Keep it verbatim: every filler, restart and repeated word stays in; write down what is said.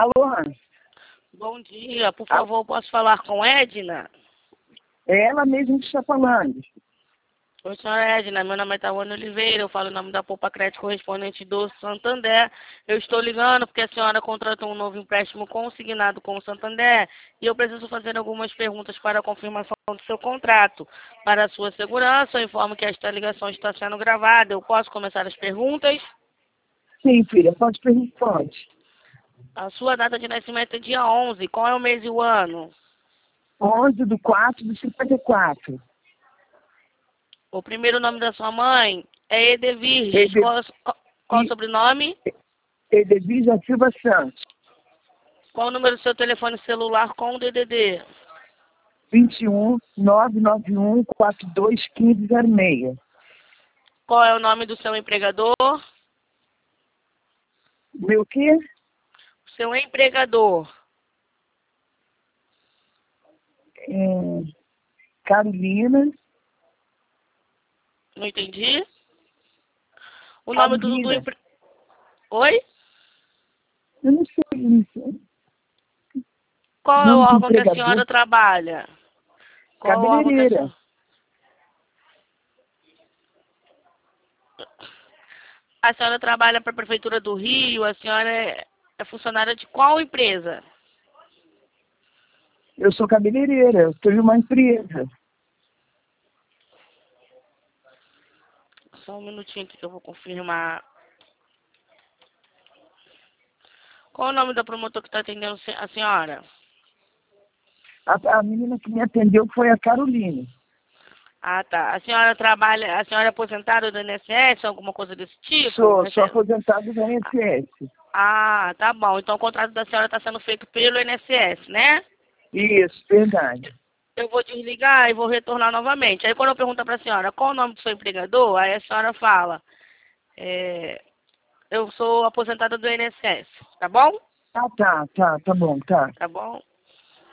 Alô? Bom dia, por favor, posso falar com Edna? É ela mesma que está falando. Oi, senhora Edna, meu nome é Tawane Oliveira, eu falo em nome da Poupa Crédito correspondente do Santander. Eu estou ligando porque a senhora contratou um novo empréstimo consignado com o Santander e eu preciso fazer algumas perguntas para a confirmação do seu contrato. Para a sua segurança, eu informo que esta ligação está sendo gravada. Eu posso começar as perguntas? Sim, filha, pode perguntar. Pode. A sua data de nascimento é dia onze. Qual é o mês e o ano? onze de quatro de cinquenta e quatro. O primeiro nome da sua mãe é Edevirges. Ede... Qual, qual, qual o sobrenome? Edevisa Silva Santos. Qual o número do seu telefone celular com o D D D? vinte e um, nove nove um, quarenta e dois, quinze zero seis. Qual é o nome do seu empregador? Meu quê? Seu empregador. É... Carolina. Não entendi. O nome do, do Carolina. empre... Oi? Eu não sei isso. Qual é o Nome do órgão que a empregador? senhora trabalha? Qual é o órgão que a Cabeleireira. senhora... A senhora trabalha para a Prefeitura do Rio? A senhora é, é funcionária de qual empresa? Eu sou cabeleireira, eu tenho uma empresa. Só um minutinho aqui que eu vou confirmar. Qual é o nome da promotora que está atendendo a senhora? A, a menina que me atendeu foi a Carolina. Ah, tá. A senhora trabalha, a senhora é aposentada do I N S S, alguma coisa desse tipo? Sou, sou Recebe- aposentado do I N S S. Ah, tá bom. Então o contrato da senhora está sendo feito pelo I N S S, né? Isso, verdade. Eu vou desligar e vou retornar novamente. Aí quando eu pergunto para a senhora qual o nome do seu empregador, aí a senhora fala, é, eu sou aposentada do I N S S, tá bom? Ah, tá, tá, tá bom, tá. Tá bom?